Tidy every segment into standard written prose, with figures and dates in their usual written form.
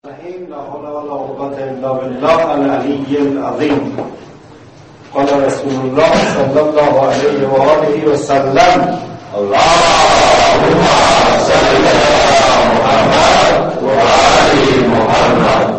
الرحيم لا حول ولا قوة إلا بالله العلي العظيم. قال رسول الله صلى الله عليه وآله وسلم: اللهم صل على محمد وآل محمد.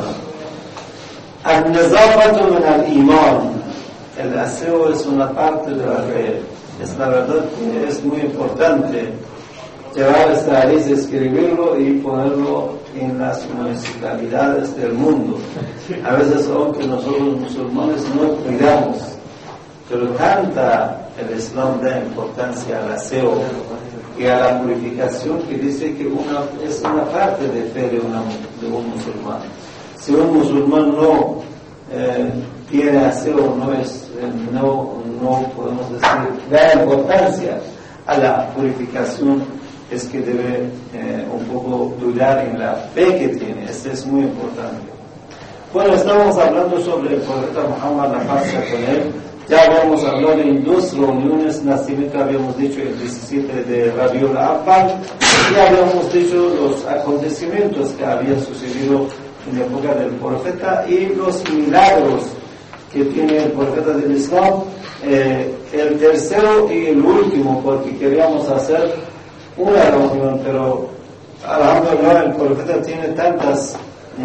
النظافة من الإيمان. El aseo es una parte de la fe. Es la verdad que es muy importante llevar esta ley, escribirlo y ponerlo en las municipalidades del mundo. A veces, aunque nosotros musulmanes no cuidamos, pero tanta el Islam da importancia al aseo y a la purificación, que dice que es una parte de fe de un musulmán. Si un musulmán no tiene aseo, no podemos decir, da importancia a la purificación, es que debe un poco dudar en la fe que tiene. Esto es muy importante. Bueno, estamos hablando sobre el profeta Muhammad, la paz sea con él. Ya habíamos hablado en dos reuniones, nacimiento habíamos dicho el 17 de Rabiul Awwal, y habíamos dicho los acontecimientos que habían sucedido en la época del profeta y los milagros que tiene el profeta del Islam. El tercero y el último, porque queríamos hacer una reunión, pero alhamdulillah el profeta tiene tantas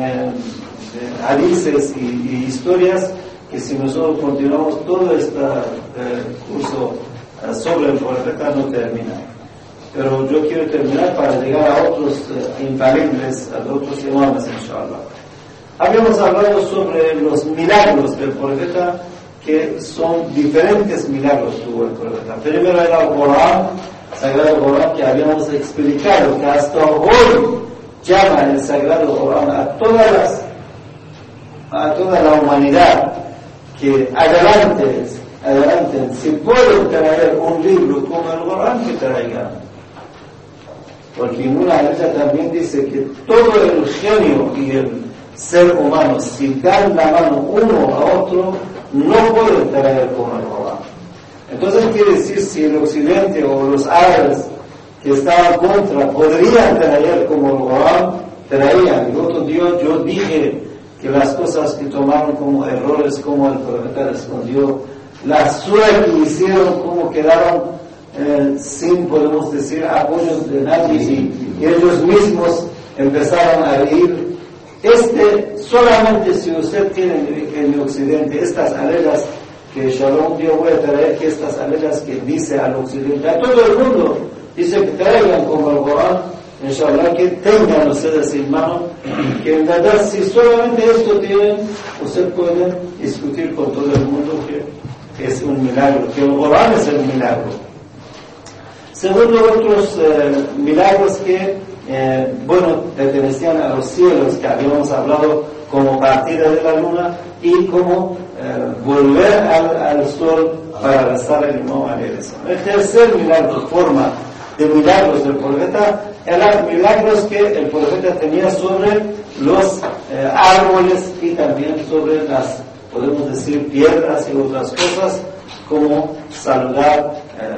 hadices y historias que si nosotros continuamos todo este curso sobre el profeta no termina. Pero yo quiero terminar para llegar a otros infalibles, a otros imanes, inshallah. Habíamos hablado sobre los milagros del profeta, que son diferentes milagros tuvo el profeta. Primero era el Corán, Sagrado Corán, que habíamos explicado que hasta hoy llama el Sagrado Corán a toda la humanidad que adelanten, si pueden traer un libro como el Corán, que traigan. Porque en una de ellas también dice que todo el genio y el ser humano, si dan la mano uno a otro, no pueden traer como el Corán. Entonces quiere decir, si el occidente o los árabes que estaban contra podrían traer como el Corán, traían. El otro día yo dije que las cosas que tomaron como errores, como el profeta respondió, la suerte que hicieron, como quedaron sin, podemos decir, apoyos de nadie, y ellos mismos empezaron a reír. Solamente si usted tiene en occidente estas aletas, que Shalom yo voy a traer, que estas aletas que dice al occidente, a todo el mundo, dice que traigan como el Corán, inshallah, que tengan ustedes en mano, que en verdad si solamente esto tienen, usted puede discutir con todo el mundo que es un milagro, que el Corán es el milagro. Segundo, otros milagros que pertenecían a los cielos, que habíamos hablado, como partida de la luna y como volver al sol para rezar el Imam alayhi salam. El tercer milagro, forma de milagros del profeta, eran milagros que el profeta tenía sobre los árboles y también sobre las, podemos decir, piedras y otras cosas, como saludar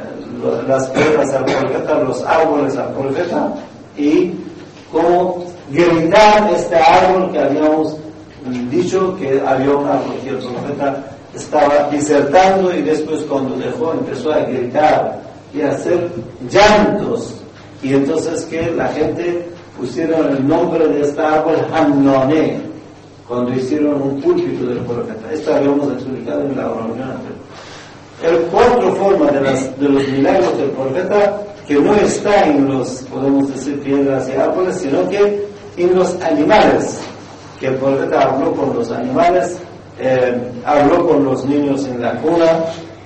las piedras al profeta, los árboles al profeta, y como gritar este árbol que habíamos dicho que había un árbol que el profeta estaba disertando, y después cuando dejó empezó a gritar y a hacer llantos, y entonces que la gente pusieron el nombre de este árbol Hannoné cuando hicieron un púlpito del profeta. Esto habíamos explicado en la reunión anterior. El cuarto forma de los milagros del profeta, que no está en los, podemos decir, piedras y árboles, sino que en los animales, que el profeta habló con los animales, habló con los niños en la cuna,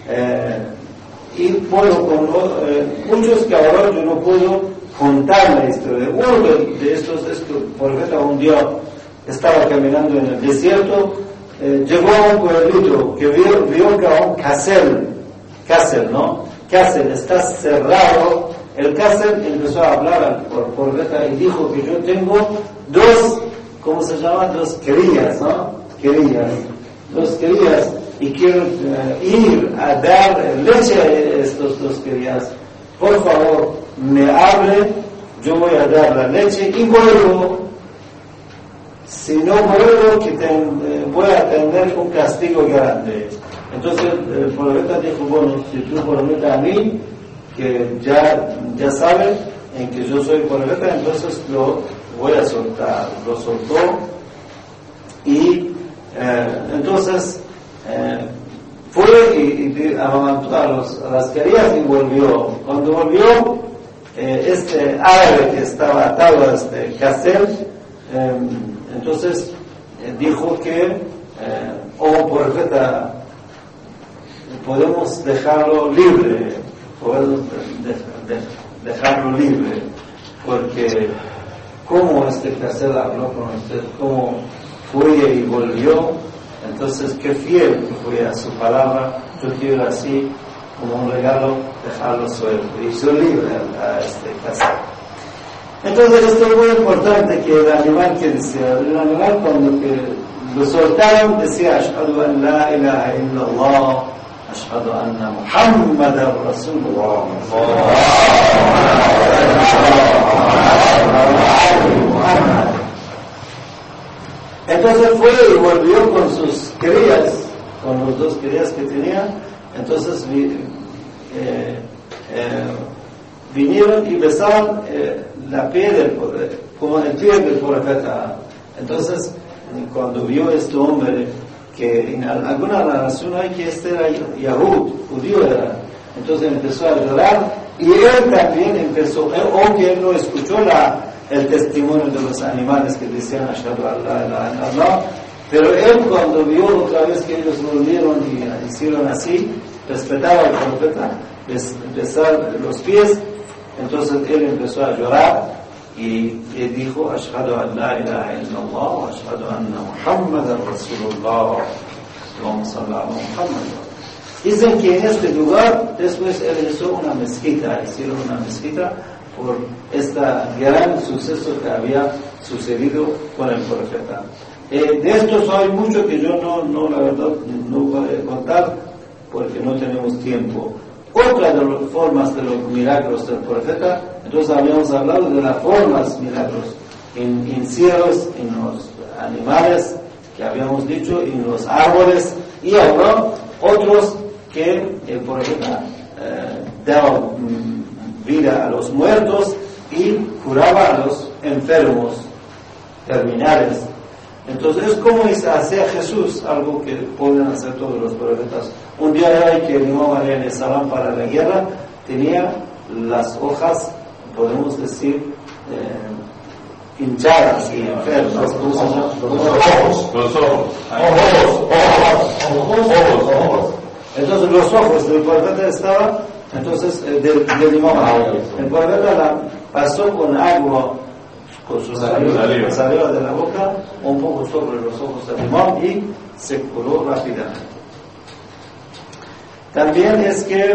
y bueno, con muchos que ahora yo no puedo contar la historia. Uno de estos es que el profeta un día estaba caminando en el desierto, llegó a un pueblito que vio que a un casel, ¿no? Casel está cerrado. El casel empezó a hablar al profeta y dijo que yo tengo dos crías, ¿no? Dos crías, y quiero ir a dar leche a estos dos crías. Por favor, me hable, yo voy a dar la leche y vuelvo. si no vuelvo, voy a tener un castigo grande. Entonces el profeta dijo, bueno, si tú prometes a mí, que ya saben en que yo soy profeta, entonces lo voy a soltar. Lo soltó y entonces fue y amamantó a las crías y volvió. Cuando volvió, este árabe que estaba atado a este castel, entonces dijo que profeta, podemos dejarlo libre, podemos dejarlo libre, porque como este castel habló con usted, cómo fue y volvió, entonces qué fiel que fue a su palabra. Yo quiero así, como un regalo, dejarlo suelto y soy libre a este castel. Entonces esto es muy importante, que el animal que decía, el animal cuando que lo soltaron decía ashhadu an la ilaha illallah, ashhadu anna muhammadan rasulullah. Entonces fue y volvió con sus crías, con los dos crías que tenía. Entonces vinieron y besaban la piel como el pie del profeta. Entonces cuando vio este hombre, que en alguna narración hay que este era Yahud, judío era, entonces empezó a llorar, y él también empezó, aunque él no escuchó el testimonio de los animales que decían ashhadu an la ilaha illallah, pero él cuando vio otra vez que ellos volvieron y hicieron así, respetaba al profeta, besar los pies, entonces él empezó a llorar y dijo ashhadu an la ilaha illallah wa ashhadu anna muhammadan rasulullah. Vamos a hablar de Muhammad. Dicen que en este lugar después él hizo una mezquita, hicieron una mezquita por este gran suceso que había sucedido con el profeta. De estos hay mucho que yo no la verdad no voy a contar porque no tenemos tiempo. Otra de las formas de los milagros del profeta, entonces habíamos hablado de las formas milagros en cielos, en los animales que habíamos dicho, en los árboles, y ahora otros que el profeta daba vida a los muertos y curaba a los enfermos terminales. Entonces es como hacía Jesús, algo que pueden hacer todos los profetas. Un día era que el Imam alayhi salam para la guerra tenía las hojas, podemos decir, hinchadas y enfermas. Los ojos. Entonces los ojos del profeta estaban, entonces del Imam alayhi. El profeta pasó con agua, con su saliva de la boca, un poco sobre los ojos del imam y se curó rápidamente. También es que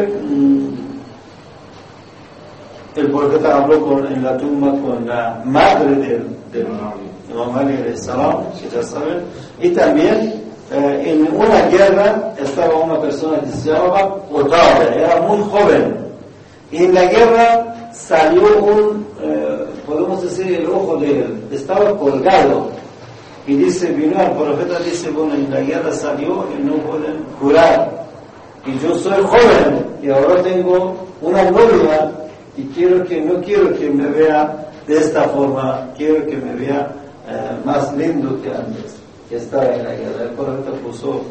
el profeta habló en la tumba con la madre del Imam alayhi salam, que ya saben, y también en una guerra estaba una persona que se llamaba Otava, era muy joven, y en la guerra salió podemos decir, el ojo de él, estaba colgado, y vino al profeta, dice, bueno, en la guerra salió y no pueden curar, y yo soy joven, y ahora tengo una novia, y no quiero que me vea de esta forma, quiero que me vea más lindo que antes, que estaba en la guerra. El profeta puso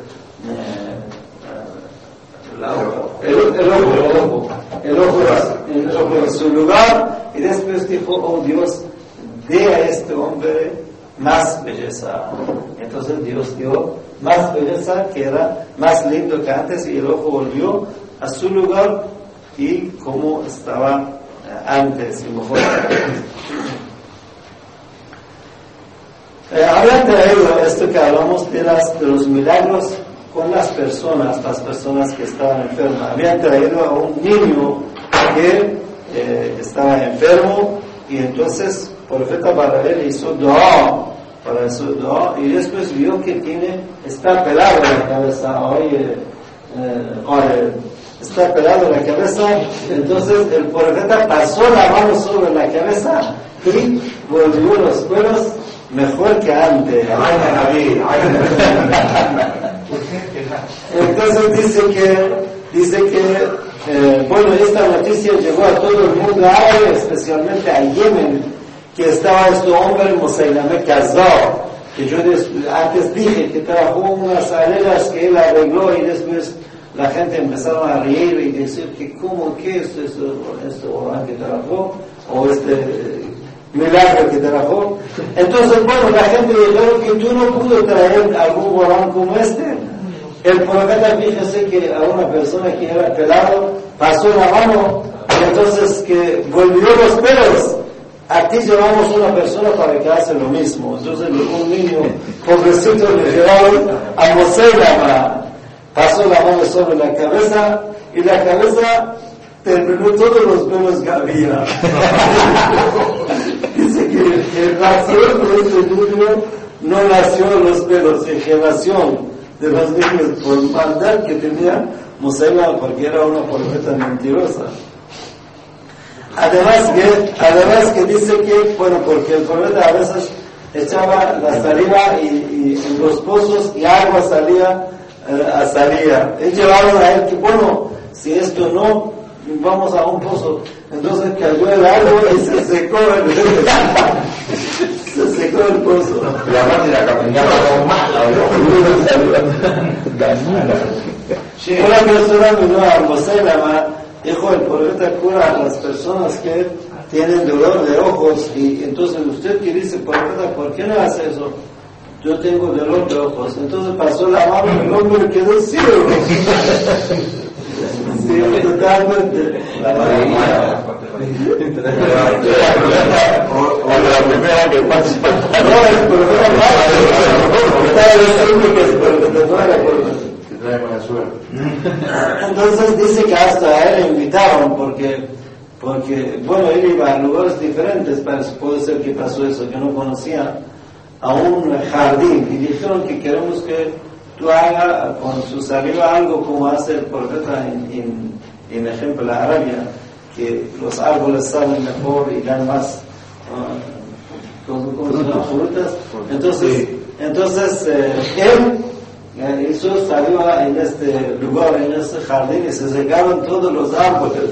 el ojo en su lugar, y después dijo, oh Dios, dé a este hombre más belleza. Entonces Dios dio más belleza, que era más lindo que antes, y el ojo volvió a su lugar y como estaba antes y mejor. Habían traído esto que hablamos de los milagros con las personas que estaban enfermas. Habían traído a un niño que estaba enfermo, y entonces el profeta para él hizo dua, y después vio que está pelado la cabeza, está pelado la cabeza, entonces el profeta pasó la mano sobre la cabeza y volvió los cueros mejor que antes. Entonces dice que bueno, esta noticia llegó a todo el mundo árabe, especialmente a Yemen, que estaba este hombre Musaylama Kazzab, que yo antes dije que trabajó unas arenas que él arregló y después la gente empezaron a reír y decir que cómo, qué es este Orán que trabajó, o este milagro que trabajó. Entonces, bueno, la gente dijo que tú no pudo traer algún Orán como este. El profeta, fíjese que a una persona que era pelado pasó la mano y entonces que volvió los pelos. Aquí llevamos una persona para que hace lo mismo. Entonces un niño pobrecito le llevaron a Musaylama, pasó la mano sobre la cabeza y la cabeza terminó todos los pelos que había. Dice que nació de este niño, no nació los pelos, en generación de los niños por maldad que tenía Musaylama, porque era una profeta mentirosa. Además que dice que, bueno, porque el profeta a veces echaba la saliva y en los pozos y agua salía. Y llevaron a él que, bueno, si esto no, vamos a un pozo. Entonces cayó el agua y se secó el pozo. La parte de la caminaba como mala, Una persona vino a Musaylama, dijo: el profeta cura a las personas que tienen dolor de ojos. Y entonces usted que dice: profeta, ¿por qué no hace eso? Yo tengo dolor de ojos. Entonces pasó la mano y el hombre quedó ciego. Sí, totalmente. La primera que pasa. No, el profeta no era por trae buena suerte. Entonces dice que hasta a él le invitaron porque bueno, él iba a lugares diferentes, puede ser que pasó eso, yo no conocía, a un jardín, y dijeron que queremos que tú hagas con su saliva algo como hace el profeta en ejemplo la Arabia, que los árboles salen mejor y dan más frutas. Entonces él hizo saliva en este lugar, en este jardín, y se secaron todos los árboles.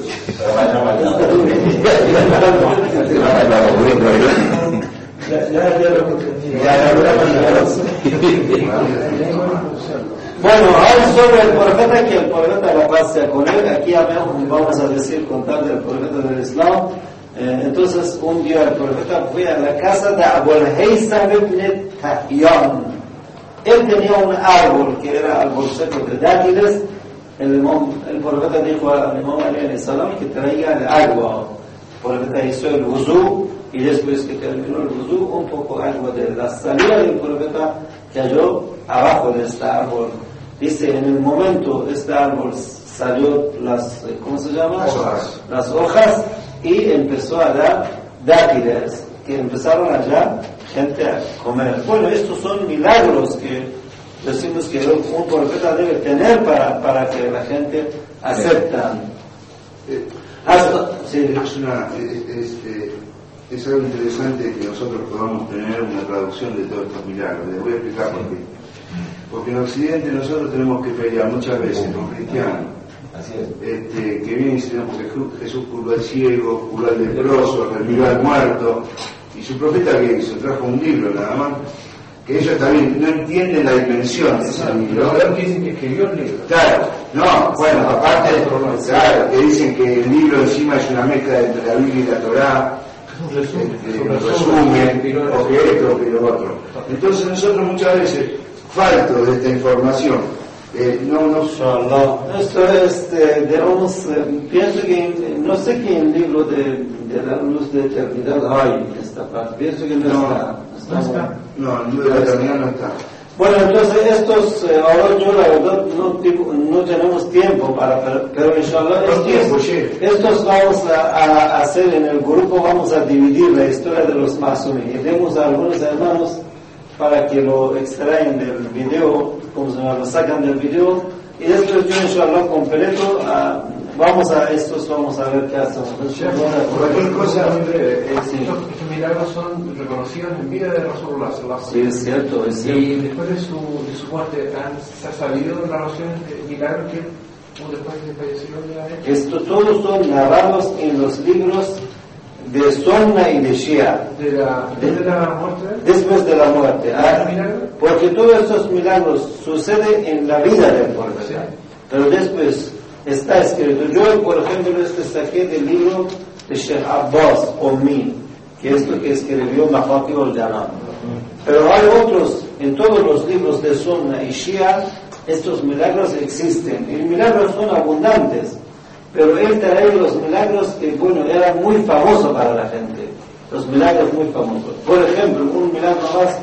Bueno, ahora sobre el profeta, que el profeta la paz sea con él. Aquí vamos a decir, contar del profeta del Islam. Entonces un día el profeta fue a la casa de Abu al-Haytham ibn Tahyan. Él tenía un árbol que era árbol seco de dátiles. El profeta dijo al imam alayhi salam que traiga el agua. El profeta hizo el wuzú, y después que terminó el wuzú, un poco agua de la salida del profeta cayó abajo de este árbol. Dice, en el momento este árbol salió ¿cómo se llama? Las hojas, y empezó a dar dátiles, que empezaron allá gente a comer. Bueno, estos son milagros que decimos que un profeta debe tener para que la gente acepta. Sí. Es algo interesante que nosotros podamos tener una traducción de todos estos milagros. Les voy a explicar por qué. Porque en Occidente nosotros tenemos que pelear muchas veces con cristianos que vienen diciendo porque Jesús curó al ciego, curó al leproso, revivió al muerto, y su profeta que hizo, trajo un libro nada más, que ellos también no entienden la dimensión de ese libro. Los que dicen que escribió el libro. Claro, no, bueno, aparte, claro, que dicen que el libro encima es una mezcla entre la Biblia y la Torá, resumen, o que esto, o que lo otro. Entonces nosotros muchas veces, falto de esta información, esto es, digamos, pienso que, no sé qué en el libro de la luz de eternidad hay esta parte, pienso que no está. No, el libro de la eternidad no está. Bueno, entonces ahora yo la verdad no tenemos tiempo pero inshallah estos vamos a hacer en el grupo, vamos a dividir la historia de los Masumí y demos a algunos hermanos para que lo extraen del video, como se llama, lo sacan del video, y después yo inshallah completo vamos a ver qué hacemos. Cualquier cosa muy breve. Estos milagros son reconocidos en vida de Rasulullah. Sí, es cierto. Y después de su muerte, ¿se ha sabido relaciones de milagros que después de falleció? Esto todos son narrados en los libros de Sunna y de Shia. ¿Desde la muerte? Después de la muerte. Porque todos estos milagros suceden en la vida del profeta. Sí. Pero después está escrito. Yo, por ejemplo, saqué del libro de Sheikh Abbas Ommi, que es lo que escribió Mafatih al-Janam. Pero hay otros, en todos los libros de Sunna y Shia, estos milagros existen. Y milagros son abundantes. Pero él trae los milagros que, eran muy famosos para la gente. Los milagros muy famosos. Por ejemplo, un milagro más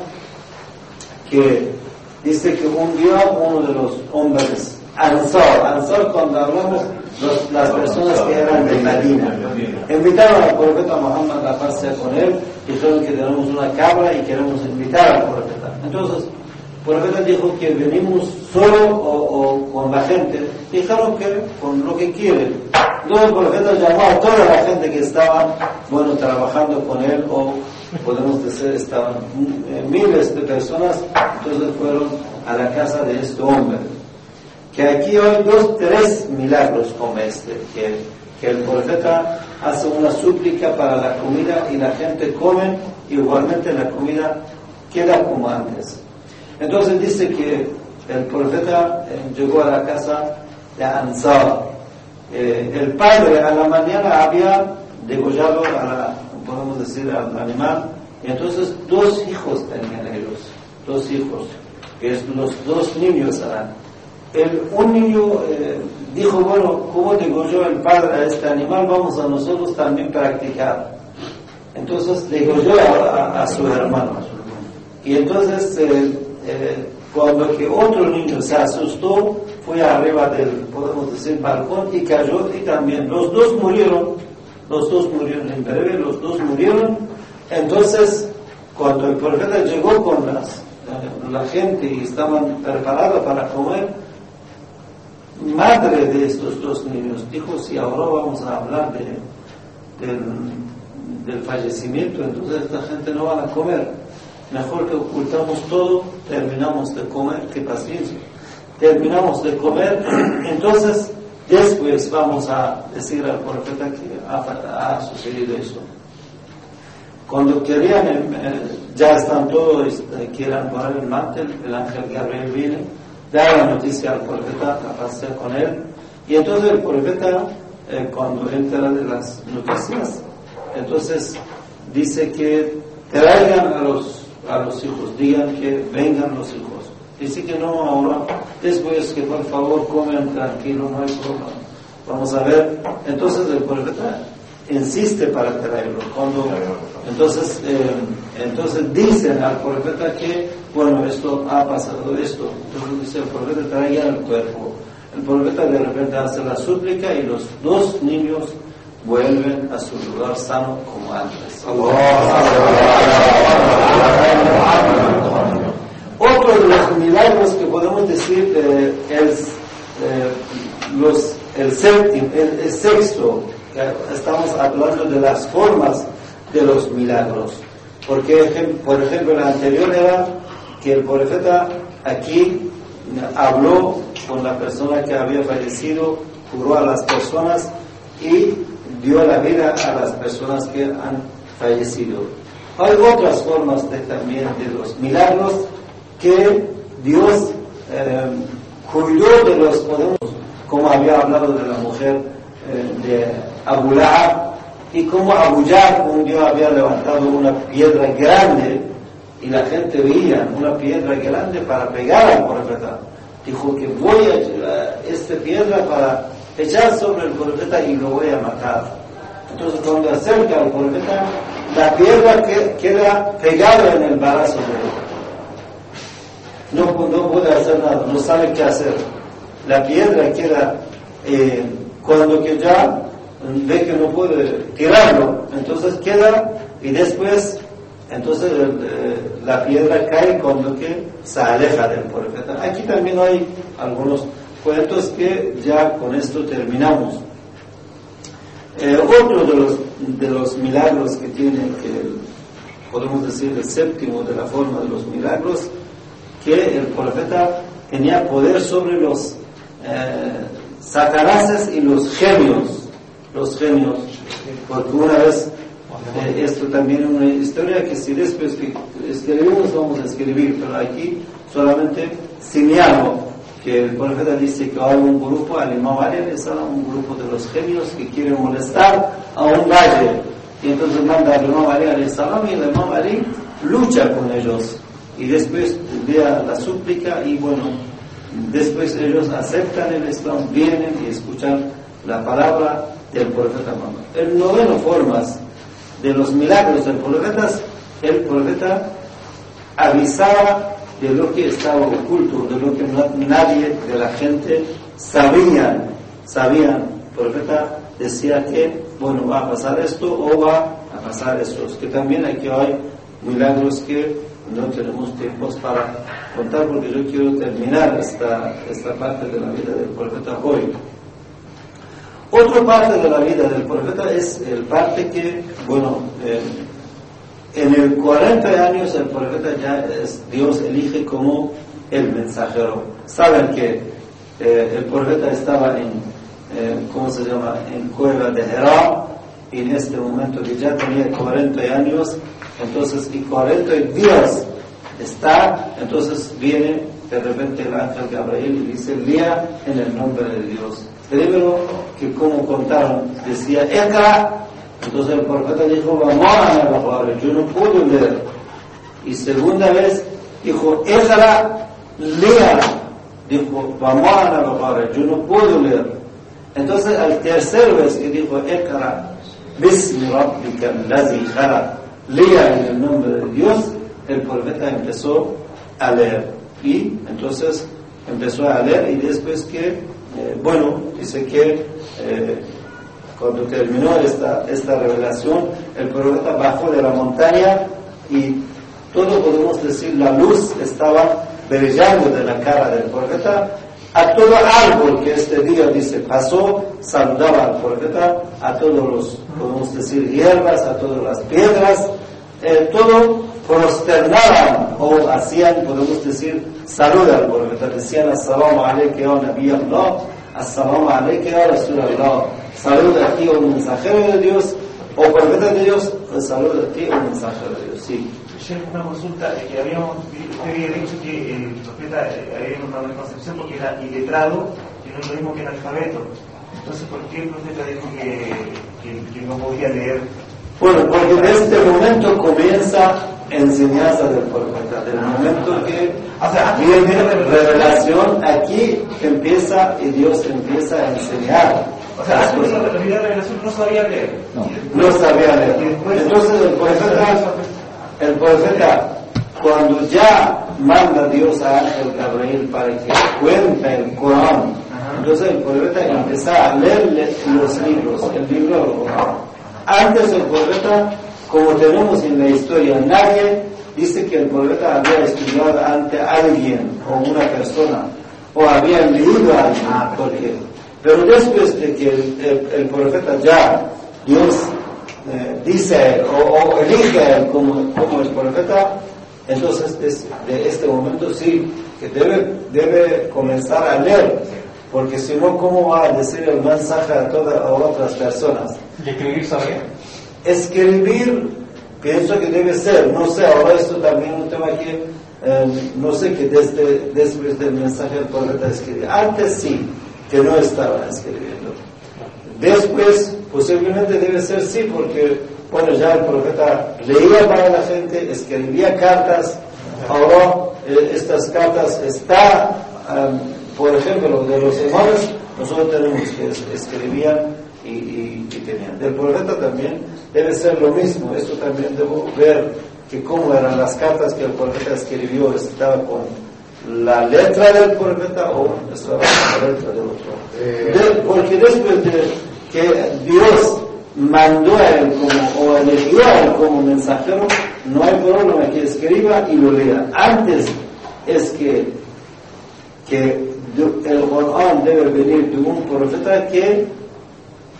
que dice que un día uno de los hombres, Ansar cuando hablamos, las personas que eran de Medina, invitaron al profeta Muhammad a pasear con él, dijeron que tenemos una cabra y queremos invitar al profeta. Entonces, el profeta dijo que venimos solo o con la gente. Dijeron que con lo que quieren. Entonces el profeta llamó a toda la gente que estaba, trabajando con él, o podemos decir, estaban miles de personas. Entonces fueron a la casa de este hombre. Que aquí hay 3 milagros como este, que el profeta hace una súplica para la comida y la gente come, igualmente la comida queda como antes. Entonces dice que el profeta llegó a la casa de Ansar. El padre a la mañana había degollado podemos decir, al animal, y entonces 2 hijos tenían ellos, 2 hijos, que es los 2 niños eran. Un niño dijo, ¿cómo degolló el padre a este animal? Vamos a nosotros también practicar. Entonces degolló a su hermano. Y entonces cuando que otro niño se asustó, fue arriba del, podemos decir, balcón y cayó, y también los dos murieron en breve, los 2 murieron. Entonces cuando el profeta llegó con la gente y estaban preparados para comer, madre de estos 2 niños dijo, si ahora vamos a hablar del fallecimiento, entonces esta gente no va a comer, mejor que ocultamos todo, terminamos de comer, qué paciencia, terminamos de comer, entonces después vamos a decir al profeta que ha sucedido eso. Cuando querían, ya están todos, quieran poner el mantel, el ángel Gabriel viene, da la noticia al profeta, a pasear con él, y entonces el profeta, cuando entra de las noticias, entonces dice que traigan a los hijos, digan que vengan los hijos. Dice que no ahora, después que por favor comen tranquilo, no hay problema. Vamos a ver. Entonces el profeta insiste para traerlo. Entonces dicen al profeta que, esto ha pasado esto. Entonces dice el profeta, traigan el cuerpo. El profeta de repente hace la súplica y los 2 niños vuelven a su lugar sano como antes. Otro de los milagros que podemos decir es el sexto. Estamos hablando de las formas de los milagros. Porque, por ejemplo, el anterior era que el profeta aquí habló con la persona que había fallecido, curó a las personas y dio la vida a las personas que han fallecido. Hay otras formas también de los milagros que Dios cuidó de los podemos, como había hablado de la mujer de Abu Lahab, y como Abu Jahl un día había levantado una piedra grande y la gente veía una piedra grande para pegar al profeta. Dijo que voy a llevar esta piedra para echar sobre el profeta y lo voy a matar. Entonces cuando acerca al profeta, la piedra queda pegada en el brazo de él. No puede hacer nada, no sabe qué hacer. La piedra queda, cuando que ya ve que no puede tirarlo, entonces queda, y después entonces la piedra cae cuando que se aleja del profeta. Aquí también hay algunos cuentos que ya con esto terminamos. Otro de los milagros que tiene, podemos decir el séptimo de la forma de los milagros, que el profeta tenía poder sobre los satanases y los genios, porque una vez, esto también es una historia que si después escribimos vamos a escribir, pero aquí solamente señalo que el profeta dice que hay un grupo, al Imam Ali, un grupo de los genios que quieren molestar a un valle, y entonces manda al Imam Ali y el Imam Ali lucha con ellos, y después envía la súplica, y bueno, después ellos aceptan el Islam, vienen y escuchan la palabra del profeta Muhammad. El noveno formas de los milagros del profeta, el profeta avisaba de lo que estaba oculto, de lo que nadie de la gente sabían. El profeta decía que, bueno, va a pasar esto o va a pasar esto. Que también aquí hay milagros que no tenemos tiempos para contar, porque yo quiero terminar esta parte de la vida del profeta hoy. Otra parte de la vida del profeta es el parte que, bueno, en el 40 años el profeta ya Dios elige como el mensajero. Saben que el profeta estaba en cueva de Herá, y en este momento que ya tenía 40 años, entonces y 40 días está, entonces viene de repente el ángel Gabriel y dice: lea en el nombre de Dios. Primero que como contaron, decía Ekra. Entonces el profeta dijo: vamos a leer, yo no puedo leer. Y segunda vez dijo: Ekra, lea. Dijo: vamos a leer, yo no puedo leer. Entonces al tercer vez que dijo Ekra, Bismi Rabbika Allazi Khalaq, lea en el nombre de Dios, el profeta empezó a leer. Y entonces empezó a leer, y después que, bueno, dice que cuando terminó esta revelación, el profeta bajó de la montaña y todo, podemos decir, la luz estaba brillando de la cara del profeta. A todo árbol que este día, dice, pasó, saludaba al profeta, a todos los, podemos decir, hierbas, a todas las piedras, todo prosternaban o hacían, podemos decir, salud al profeta. Decían: As-salamu alayka ya Nabi Allah, As-salamu alayka ya Rasul Allah. Salud a ti, oh mensajero de Dios, o profeta de Dios, salud a ti, oh mensajero de Dios. Sí. Una consulta, que usted había dicho que el profeta había una concepción porque era iletrado, que no es lo mismo que analfabeto. Entonces, ¿por qué el profeta dijo que no podía leer? Bueno, porque en este momento comienza enseñanza del profeta, del momento que viene revelación, aquí empieza y Dios empieza a enseñar. O sea, antes de la revelación no sabía leer. No sabía leer. Entonces el profeta, cuando ya manda Dios a Ángel Gabriel para que cuente el Corán, entonces el profeta empieza a leer los libros, el libro del Corán. Antes el profeta, como tenemos en la historia, nadie dice que el profeta había estudiado ante alguien o una persona, o había leído a alguien, porque, pero después de que el profeta ya, Dios dice o elige a él como el profeta, entonces de este momento sí, que debe comenzar a leer, porque si no, ¿cómo va a decir el mensaje a otras personas? ¿Y escribir sabía? Escribir, pienso que debe ser, no sé, ahora esto también es un tema que no sé, que después del mensaje del profeta escribir. Antes sí, que no estaba escribiendo. Después, posiblemente debe ser sí, porque, bueno, ya el profeta leía para la gente, escribía cartas. Ahora estas cartas están, por ejemplo, de los imanes, nosotros tenemos que escribían y tenían. Del profeta también debe ser lo mismo. Esto también debo ver que cómo eran las cartas que el profeta escribió, estaba con la letra del profeta o estaba con la letra del otro. Porque después de que Dios mandó a él o eligió a él como mensajero, no hay problema que escriba y lo lea. Antes es que el Corán debe venir de un profeta que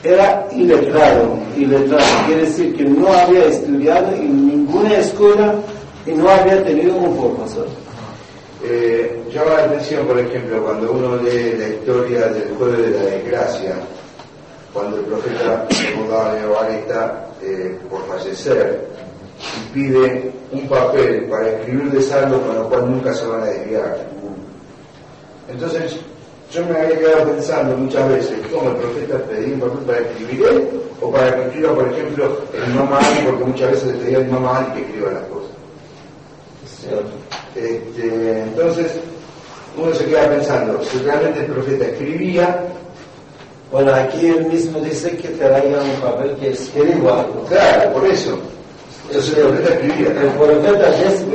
era iletrado. Quiere decir que no había estudiado en ninguna escuela y no había tenido un profesor. Llama la atención, por ejemplo, cuando uno lee la historia del jueves de la desgracia, cuando el profeta está por fallecer y pide un papel para escribirles algo con lo cual nunca se van a desviar. Entonces, yo me había quedado pensando muchas veces, ¿cómo el profeta pedía un papel para escribir él? O para que escriba, por ejemplo, el Imam Ali, porque muchas veces le pedía al Imam Ali que escriba las cosas. Entonces, uno se queda pensando, si realmente el profeta escribía. Bueno, aquí él mismo dice que traiga un papel que escriba algo. Claro, por eso. Entonces el profeta escribía. El profeta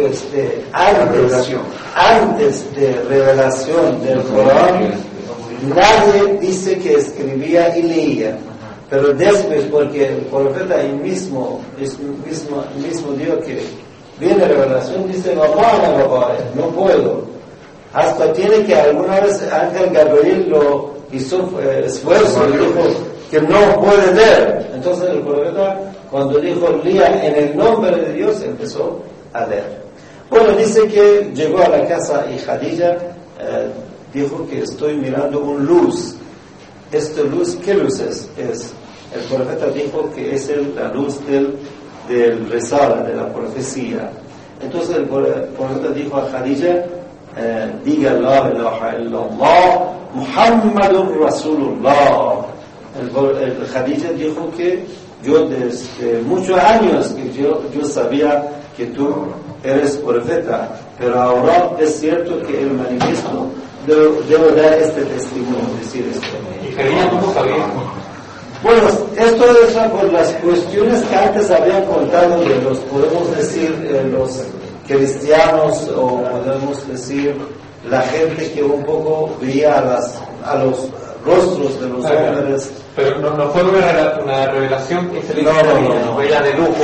antes de revelación del Corán, nadie dice que escribía y leía. Pero después, porque el profeta el mismo dijo que viene revelación, dice, no puedo. Hasta tiene que alguna vez Ángel Gabriel lo hizo esfuerzo y dijo que no puede leer. Entonces el profeta, cuando dijo lea en el nombre de Dios, empezó a leer. Bueno, dice que llegó a la casa y Khadija dijo que estoy mirando un luz. ¿Esta luz qué luz es? El profeta dijo que es la luz del Risala, de la profecía. Entonces el profeta dijo a Khadija, diga la ilaha illallah Muhammadur Rasulullah. El Khadija dijo que yo desde muchos años que yo sabía que tú eres profeta, pero ahora es cierto que el manifiesto debo dar este testimonio, decir esto. ¿Y Khadija cómo sabía? Bueno, esto es por las cuestiones que antes habían contado de los, podemos decir, los cristianos, o podemos decir la gente que un poco veía a los rostros de los hombres. Pero no fue una revelación que se le no. Era de lujo.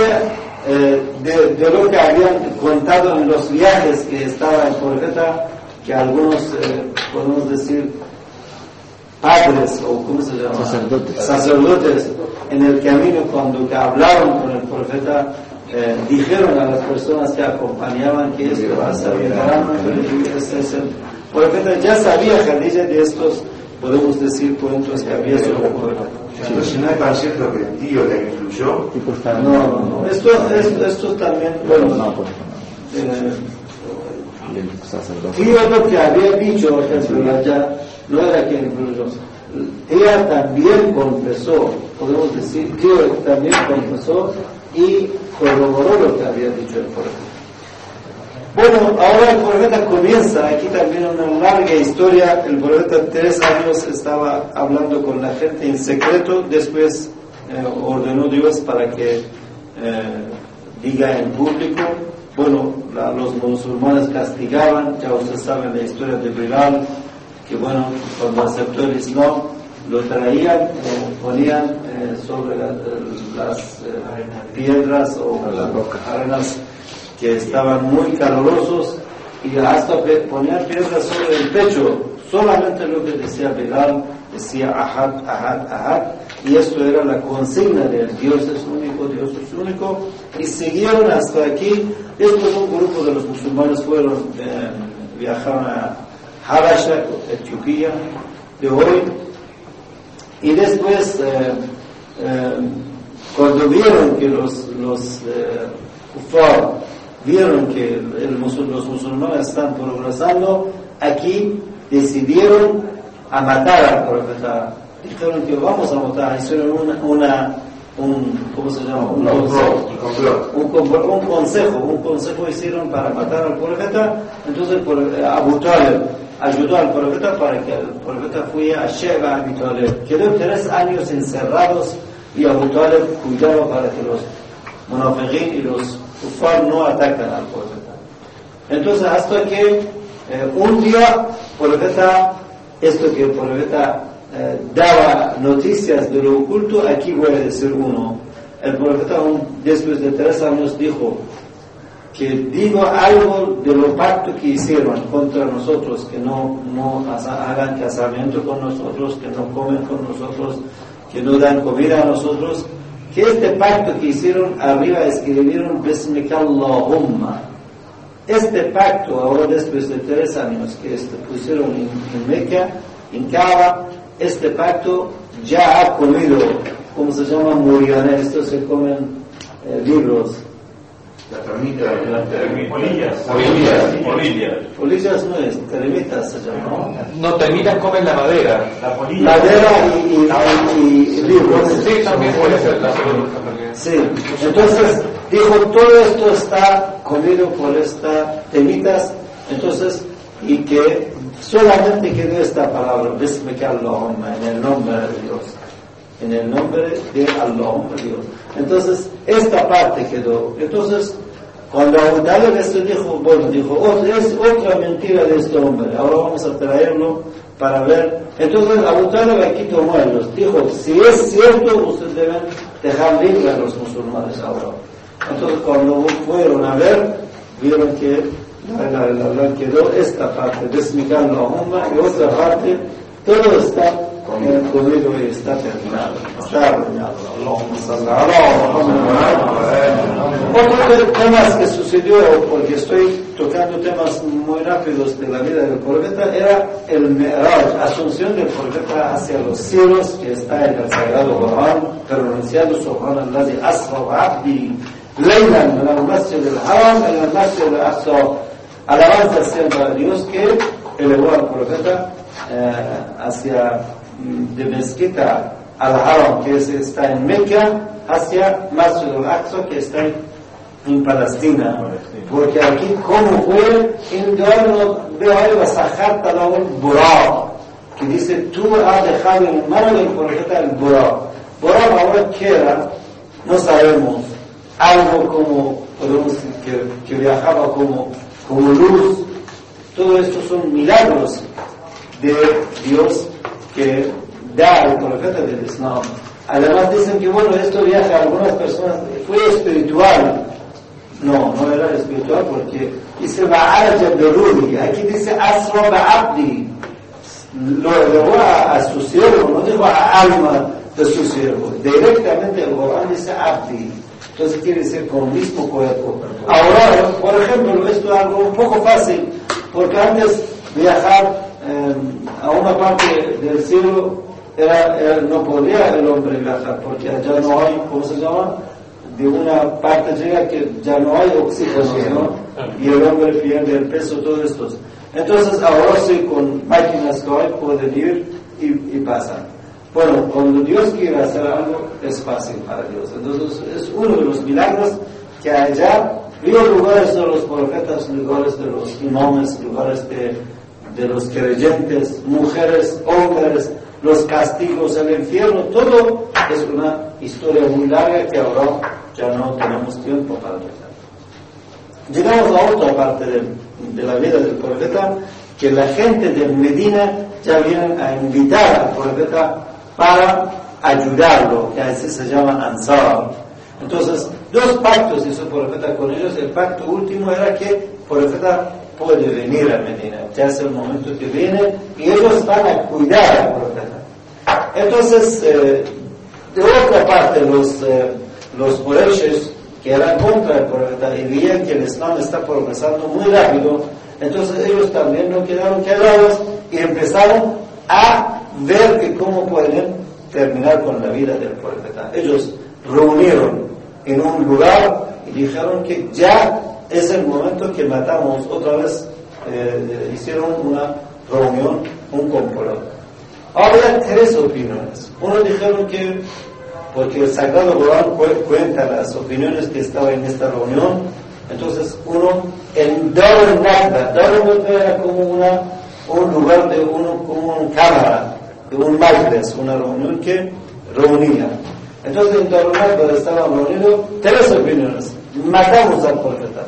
De lo que habían contado en los viajes que estaba el profeta, que algunos, podemos decir, padres, o ¿cómo se llama? Sacerdotes en el camino, cuando hablaron con el profeta, dijeron a las personas que acompañaban que esto va a salir el profeta ya sabía Khadija de estos, podemos decir, cuentos que había sobre el profeta. Entonces no es tan cierto que el tío le influyó. No. Esto también, bueno, tío lo que había dicho, por ejemplo, ya no era que influyó. Ella también confesó, podemos decir, tío también confesó y corroboró lo que había dicho el profeta. Bueno, ahora el profeta comienza, aquí también una larga historia. El profeta 3 años estaba hablando con la gente en secreto, después ordenó Dios para que diga en público. Bueno, los musulmanes castigaban, ya ustedes saben la historia de Bilal, que bueno, cuando aceptó el Islam, lo traían, ponían sobre las piedras o arenas que estaban muy calurosos, y hasta ponían piedras sobre el pecho, solamente lo que decía Bilal, decía Ahad, Ahad, Ahad, y esto era la consigna de Dios es único, Dios es único, y siguieron hasta aquí. Después un grupo de los musulmanes viajaron a Habasha, Etiopía de hoy, y después cuando vieron que los kufar vieron que los musulmanes están progresando, aquí decidieron a matar al profeta. Dijeron que vamos a matar, hicieron ¿cómo se llama? Un consejo hicieron para matar al profeta. Entonces Abu Talib ayudó al profeta para que el profeta fuera a Sheba, Abu Talib. Quedó 3 años encerrados y Abu Talib cuidaba para que los munafiqín y los kufar no atacan al profeta. Entonces hasta que un día el profeta daba noticias de lo oculto. Aquí voy a decir uno. El profeta después de 3 años dijo que digo algo de lo pacto que hicieron contra nosotros, que no hagan casamiento con nosotros, que no comen con nosotros, que nos dan comida a nosotros, que este pacto que hicieron arriba escribieron Bismika Allahumma. Este pacto ahora después de 3 años que pusieron en Meca, en Kaaba, este pacto ya ha comido, ¿cómo se llama? Murianes, estos se comen libros. La termita, polillas no es, termitas se llama, ¿no? No, termitas comen la madera. La polilla. Madera y libros. Sí, también puede ser la Sí, entonces dijo, todo esto está comido por estas temitas, entonces, y que solamente quedó esta palabra, Bismika Allahumma, en el nombre de Dios. En el nombre de Allahumma, Dios. Entonces, esta parte quedó. Entonces, cuando Abu Talib esto dijo, bueno, dijo, es otra mentira de este hombre, ahora vamos a traerlo para ver. Entonces, Abu Talib aquí tomó ellos, dijo, si es cierto, ustedes deben dejar libre a los musulmanes ahora. Entonces, cuando fueron a ver, vieron que quedó esta parte, Bismika Allahumma, y otra parte, todo está comido y está terminado, está arruinado. Otro tema que sucedió, porque estoy tocando temas muy rápidos de la vida del profeta, era el Mi'raj, asunción del profeta hacia los cielos, que está en el Sagrado Corán, pronunciado Subhanallazi asra abdi laylan min al-masjid al-haram ila al-masjid al-aqsa. Alabanza sea para Dios que elevó al profeta hacia de Mezquita al-Haram, que está en Meca, hacia Masjid al-Aqsa, que está en Palestina. Porque aquí, ¿cómo fue? En Dios veo algo, Sajarta la Buraq, que dice, tú has dejado en mano del profeta el Buraq. Buraq ahora queda, no sabemos, algo como, podemos decir, que viajaba como luz. Todo esto son milagros de Dios que da al profeta del Islam. Además dicen que bueno, esto viaja a algunas personas, fue espiritual. No era espiritual porque dice Ba'araja Berudi, aquí dice Asra Ba'abdi, lo elevó a su siervo, no dijo a alma de su siervo. Directamente el Corán dice Abdi, entonces quiere decir con el mismo cuerpo. Ahora, por ejemplo, esto es algo un poco fácil, porque antes viajar a una parte del cielo no podía el hombre viajar, porque allá no hay, ¿cómo se llama? De una parte llega que ya no hay oxígeno, ¿no? Y el hombre pierde el peso, todo esto. Entonces ahora sí, con máquinas que hay pueden ir y pasan. Bueno, cuando Dios quiere hacer algo es fácil para Dios. Entonces es uno de los milagros que allá vio lugares de los profetas, lugares de los imames, lugares de los creyentes, mujeres, hombres, los castigos, el infierno, todo es una historia muy larga que ahora ya no tenemos tiempo para tratar. Llegamos a otra parte de la vida del profeta, que la gente de Medina ya vienen a invitar al profeta para ayudarlo, que así se llama Ansar. Entonces, 2 pactos hizo el profeta con ellos. El pacto último era que el profeta puede venir a Medina, ya es el momento que viene y ellos van a cuidar al profeta. Entonces, de otra parte, los Qurayshes que eran contra el profeta y veían que el Islam está progresando muy rápido, entonces ellos también no quedaron callados y empezaron a ver que cómo pueden terminar con la vida del profeta. Ellos reunieron en un lugar y dijeron que ya es el momento que matamos otra vez. Hicieron una reunión, un complot. Había 3 opiniones. Uno dijeron que, porque el Sagrado Corán cuenta las opiniones que estaban en esta reunión, entonces uno, en Dar al-Nadba era como un lugar como una cámara, de un majlis, una reunión que reunía. Entonces en Dar al-Nadba estaban reunidos 3 opiniones. Matamos al profeta.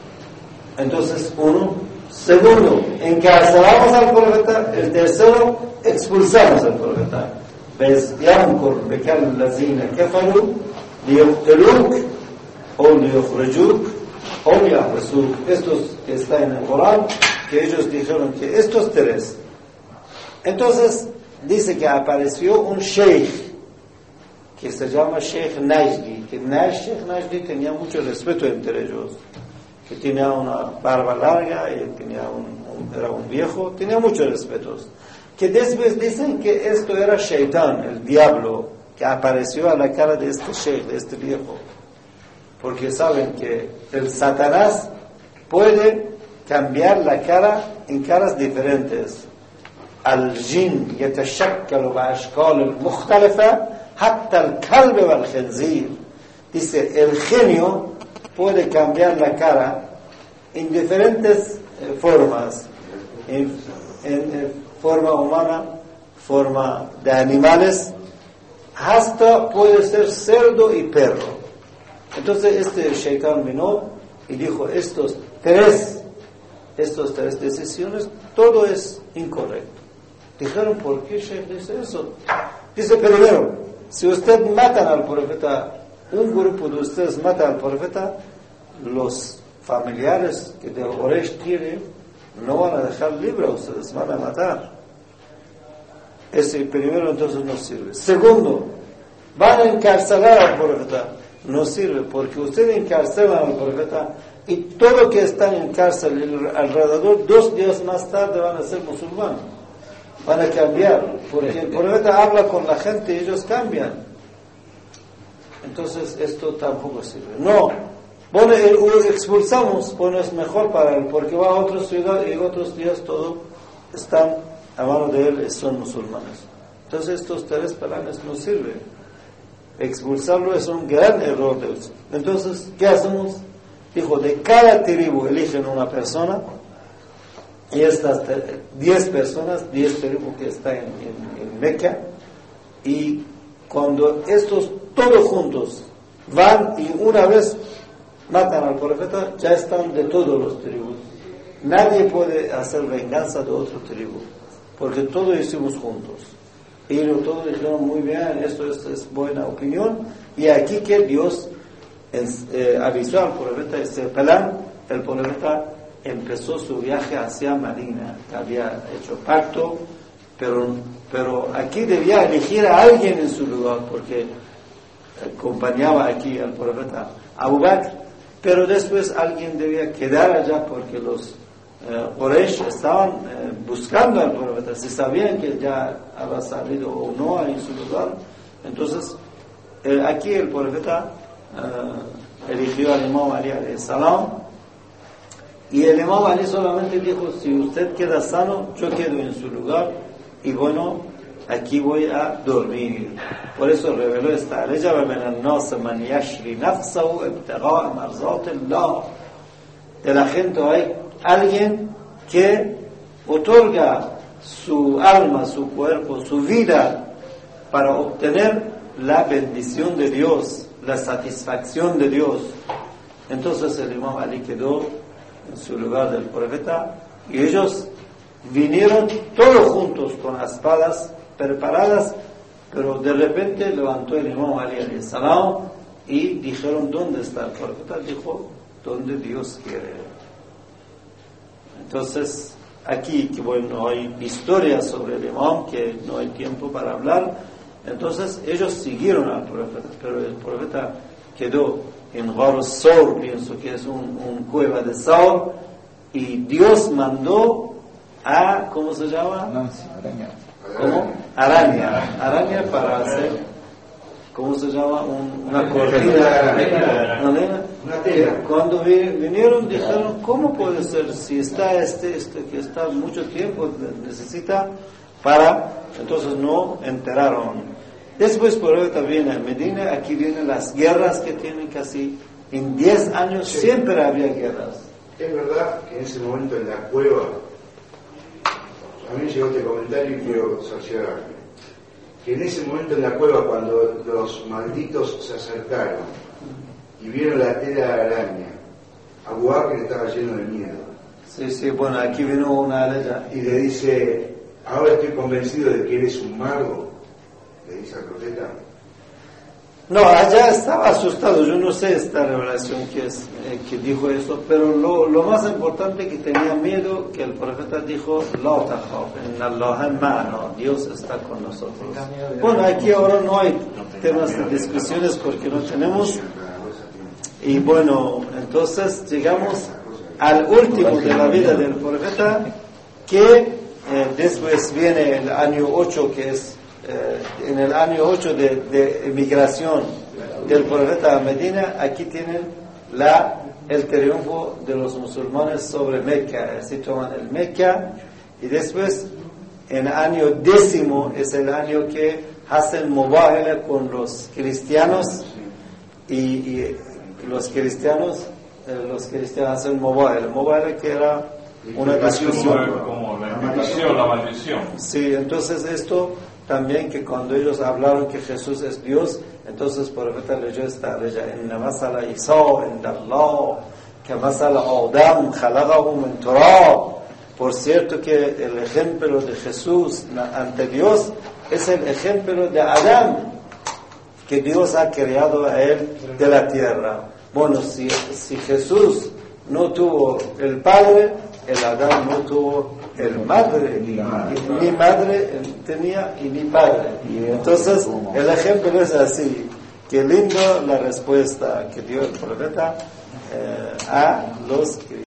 Entonces segundo, encarcelamos al profeta. El tercero, expulsamos al profeta. يمكر بك الذين كفروا ليقتلوك o ليخرجوك o ليحبسوك. Estos que está en el Corán, que ellos dijeron que estos 3. Entonces dice que apareció un sheikh que se llama Sheikh Najdi, que Sheikh Najdi tenía mucho respeto entre ellos, que tenía una barba larga y era un viejo, tenía muchos respetos, que después dicen que esto era Shaitán, el diablo, que apareció a la cara de este Sheikh, de este viejo, porque saben que el Satanás puede cambiar la cara en caras diferentes. الجن يتشكل بأشكال مختلفة حتى الكلب والخنزير. Dice, el genio puede cambiar la cara en diferentes formas, en forma humana, forma de animales, hasta puede ser cerdo y perro. Entonces este Shaitán vino y dijo, estos tres decisiones, todo es incorrecto. Dijeron, ¿por qué Sheikh dice eso? Dice, primero, si usted matan al profeta, un grupo de ustedes mata al profeta, los familiares que de Quraysh tienen no van a dejar libre a ustedes, van a matar. Ese primero entonces no sirve. Segundo, van a encarcelar al profeta. No sirve, porque ustedes encarcelan al profeta y todo lo que está en cárcel alrededor, 2 días más tarde van a ser musulmanes. Van a cambiar, porque el profeta habla con la gente y ellos cambian. Entonces esto tampoco sirve. No, bueno, expulsamos, bueno, es mejor para él, porque va a otra ciudad y otros días todo están a mano de él y son musulmanes. Entonces estos 3 planes no sirven. Expulsarlo es un gran error de ellos. Entonces, ¿qué hacemos? Dijo, de cada tribu eligen una persona, y estas 10 personas, 10 tribus que están en Meca, y cuando estos todos juntos van y una vez matan al profeta, ya están de todos los tribus. Nadie puede hacer venganza de otro tribu, porque todos hicimos juntos. Y todos dijeron, muy bien, esto es buena opinión, y aquí que Dios avisó al profeta, el profeta empezó su viaje hacia Medina, había hecho pacto, pero aquí debía elegir a alguien en su lugar, porque acompañaba aquí al profeta Abu Bakr, pero después alguien debía quedar allá, porque los Quraysh estaban buscando al profeta, si sabían que ya había salido o no en su lugar. Entonces aquí el profeta eligió al Imam Ali alayhi salam, y el Imam Ali solamente dijo, si usted queda sano, yo quedo en su lugar, y bueno, aquí voy a dormir. Por eso reveló esta ley, de la gente hay alguien que otorga su alma, su cuerpo, su vida para obtener la bendición de Dios, la satisfacción de Dios. Entonces el Imam Ali quedó en su lugar del profeta, y ellos vinieron todos juntos con espadas preparadas, pero de repente levantó el Imam Ali alayhi salam y dijeron, ¿dónde está el profeta? Dijo, donde Dios quiere. Entonces aquí, que bueno, hay historias sobre el imam que no hay tiempo para hablar. Entonces ellos siguieron al profeta, pero el profeta quedó en Ghar Saur, pienso que es un cueva de Saur, y Dios mandó a, ¿cómo se llama? Araña. ¿Cómo? Araña para hacer, ¿cómo se llama? Una cortina, una tela. Cuando vinieron dijeron, ¿cómo puede ser? Si está este que está mucho tiempo necesita para, entonces no enteraron. Después por ahí también en Medina, aquí vienen las guerras que tienen casi en 10 años, sí. Siempre había guerras. Es verdad que en ese momento en la cueva, a mí me llegó este comentario y quiero cerciorarme, que en ese momento en la cueva, cuando los malditos se acercaron y vieron la tela de araña, Abu Bakr estaba lleno de miedo. Sí, bueno, aquí vino una letra y le dice, ahora estoy convencido de que eres un mago, le dice al profeta. No, allá estaba asustado, yo no sé esta revelación que dijo eso, pero lo más importante que tenía miedo, que el profeta dijo, la takhaf, inna Allaha ma'ana, Dios está con nosotros. Bueno, aquí ahora no hay temas de discusiones porque no tenemos, y bueno, entonces llegamos al último de la vida del profeta, que después viene el año 8, que es en el año 8 de emigración del profeta a Medina. Aquí tienen el triunfo de los musulmanes sobre Meca, así toman el Meca, y después en el año 10 es el año que hacen mubahala con los cristianos, y los cristianos hacen mubahala que era una discusión como la invitación, la maldición. Sí, entonces esto también, que cuando ellos hablaron que Jesús es Dios, entonces el profeta leyó esta ley: inna masala Isa inda Allah que masala Adam khalaqahu min turab. Por cierto que el ejemplo de Jesús ante Dios es el ejemplo de Adán, que Dios ha creado a él de la tierra. Bueno, si Jesús no tuvo el padre, el Adán no tuvo el madre, ni madre tenía y ni padre. Entonces el ejemplo es así. Qué lindo la respuesta que dio el profeta a los cristianos.